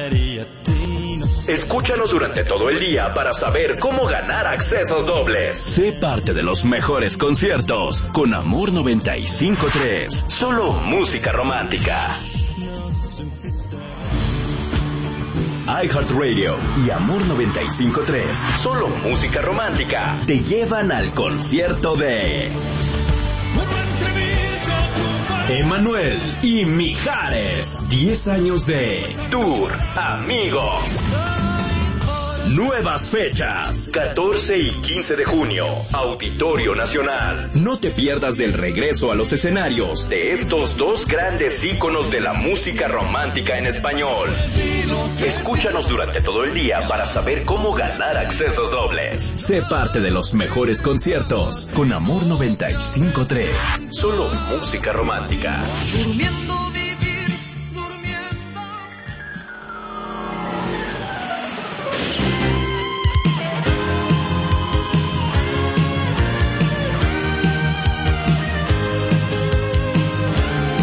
Escúchanos durante todo el día para saber cómo ganar accesos dobles. Sé parte de los mejores conciertos con Amor 95.3. Solo música romántica. iHeartRadio y Amor 95.3. Solo música romántica. Te llevan al concierto de Emanuel y Mijares. 10 años de Tour Amigo. Nuevas fechas, 14 y 15 de junio, Auditorio Nacional. No te pierdas del regreso a los escenarios de estos dos grandes íconos de la música romántica en español. Escúchanos durante todo el día para saber cómo ganar accesos dobles. Sé parte de los mejores conciertos con Amor 95.3. Solo música romántica. Durmiendo